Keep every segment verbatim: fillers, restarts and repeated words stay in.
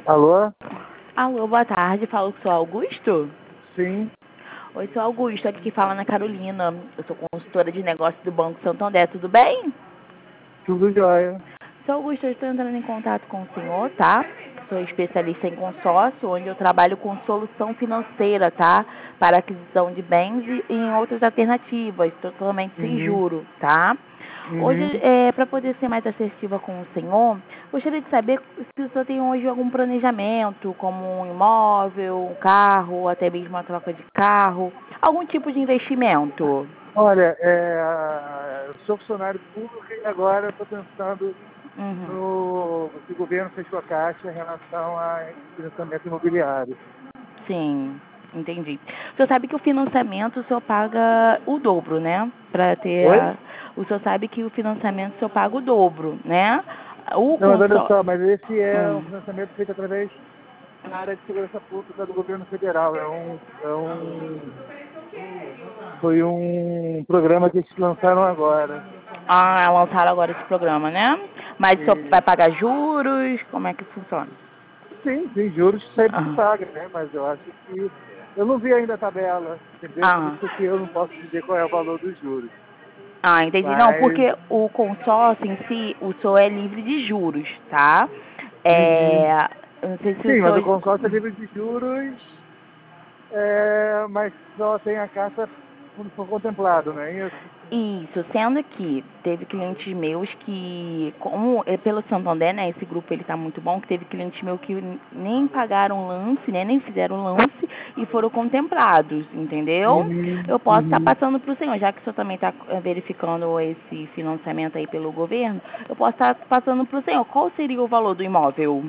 Alô? Alô, boa tarde. Falo com o senhor Augusto? Sim. Oi, senhor Augusto. Aqui que fala Ana Carolina. Eu sou consultora de negócios do Banco Santander. Tudo bem? Tudo jóia. Senhor Augusto, eu estou entrando em contato com o senhor, tá? Sou especialista em consórcio, onde eu trabalho com solução financeira, tá? Para aquisição de bens e em outras alternativas, totalmente sem Uhum. juro, tá? Hoje, Uhum. é, para poder ser mais assertiva com o senhor, gostaria de saber se o senhor tem hoje algum planejamento, como um imóvel, um carro, até mesmo uma troca de carro, algum tipo de investimento. Olha, é, eu sou funcionário público e agora estou pensando Uhum. no que o governo fechou a caixa em relação a financiamento imobiliário. Sim, entendi. O senhor sabe que o financiamento o senhor paga o dobro, né? Para ter Oi? a... O senhor sabe que o financiamento o senhor paga o dobro, né? O Não, mas olha consórcio... só, mas esse é um Hum. financiamento feito através da área de segurança pública do governo federal. É um, é um, foi um programa que eles lançaram agora. Ah, lançaram agora esse programa, né? Mas o senhor E, vai pagar juros? Como é que funciona? sim, tem juros sempre se Ah, paga, né? Mas eu acho que eu não vi ainda a tabela, entendeu? Por ah, isso que eu não posso dizer qual é o valor dos juros. ah, entendi. Não, Mas, porque o consórcio em si, o senhor é livre de juros, tá? uhum. É... Eu não sei se o Sim, mas o senhor... consórcio é livre de juros, é, mas só tem a carta quando for contemplado, não é isso? Isso, sendo que teve clientes meus que, como é pelo Santander, né, esse grupo ele tá muito bom, que teve clientes meus que nem pagaram lance, né, nem fizeram lance e foram contemplados, entendeu? Uhum, Eu posso estar uhum. passando para o senhor, já que o senhor também está verificando esse financiamento aí pelo governo, eu posso estar passando para o senhor. Qual seria o valor do imóvel?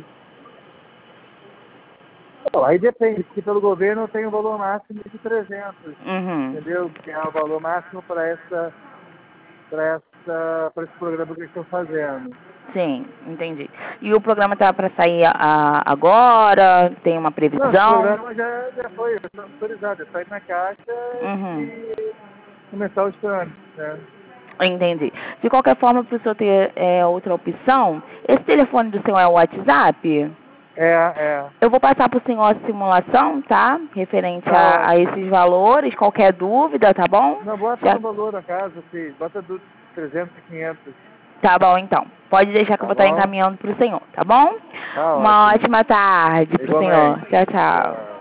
Bom, aí depende, porque pelo governo tem o valor máximo de trezentos, Uhum. entendeu? Que é o valor máximo para essa, para essa, para esse programa que eles estão fazendo. Sim, entendi. E o programa tá para sair a- agora? Tem uma Não, esse previsão? programa já, já foi autorizado, é sair na caixa Uhum. e começar os trâmites, né? Entendi. De qualquer forma, para o senhor ter é, outra opção, esse telefone do senhor é o WhatsApp? É, é. Eu vou passar para o senhor a simulação, tá? Referente Tá a, a ótimo. esses valores, qualquer dúvida, tá bom? Não, bota Já, no valor da casa, filho. Bota do trezentos e quinhentos. tá bom, então. Pode deixar que eu Tá vou estar bom? encaminhando para o senhor, tá bom? Tá Uma ótimo. ótima tarde para o senhor. Igualmente. Tchau, tchau. Tchau.